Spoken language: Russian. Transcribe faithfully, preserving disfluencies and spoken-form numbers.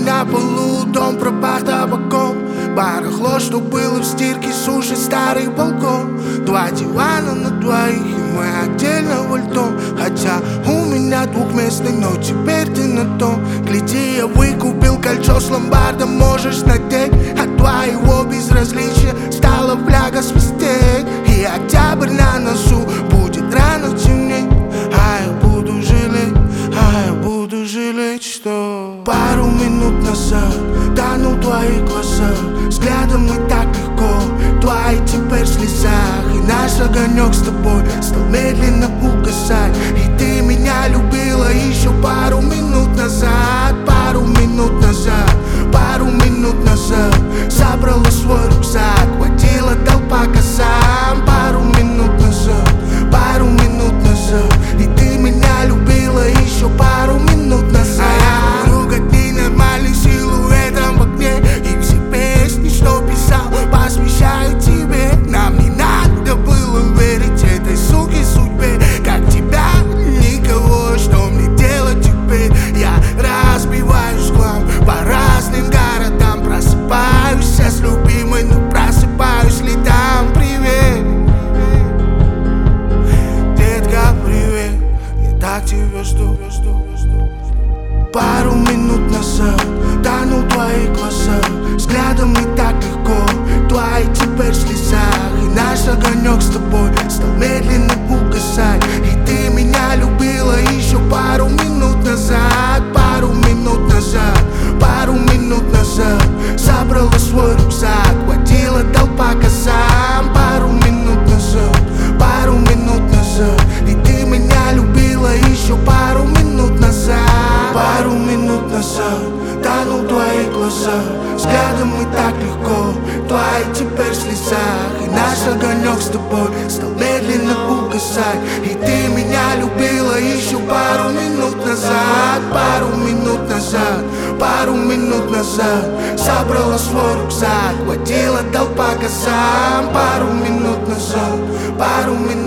на полу, дом пропах табаком. Барахло, что было в стирке, сушит старый балкон. Два дивана на двоих, и мы отдельно вольтом. Хотя у меня двухместный, но теперь ты на том. Гляди, я выкупил кольцо с ломбардом, можешь надеть. От твоего безразличия стала фляга свистеть. И октябрь на носу, будет рано темнеть. А я буду жалеть, а я буду жалеть, что пару минут назад тонул в твоих глазах. Взглядом не так легко, твои теперь в слезах. И наш огонек с тобой стал медленно угасать. И ты меня любила еще пару минут назад. Пару минут назад, пару минут назад. Собрала свой рюкзак, водила толпа косам. Пару минут назад, пару минут назад. И ты меня любила еще пару минут назад. А я говорю, как ты нормальный силуэтом в окне. И все песни, что писал, посвящаю тебе. Нам не надо было верить этой суке судьбе. Как тебя, никого, что мне делать теперь? Я разбиваюсь в хлам по разным городам. Просыпаюсь я с любимой, но просыпаюсь ли там? Привет, детка, привет. Я так тебя жду, жду, жду. Пару минут назад тонул в твоих глазах. Взглядом не так легко, твои теперь в слезах. И наш огонек с тобой стал медленно угасать. И ты меня любила еще пару минут назад. Пару минут назад, пару минут назад. Собрала свой рюкзак, водила толпа косам. Пару минут назад, пару минут назад. И ты меня любила еще пару минут назад. Пару минут назад тонул в твоих глазах. Взглядом не так легко, твои теперь в слезах. И наш огонек с тобой стал медленно угасать. И ты меня любила еще пару минут назад. Пару минут назад, пару минут назад. Собрала свой рюкзак, водила толпа косам. Пару минут назад, пару минут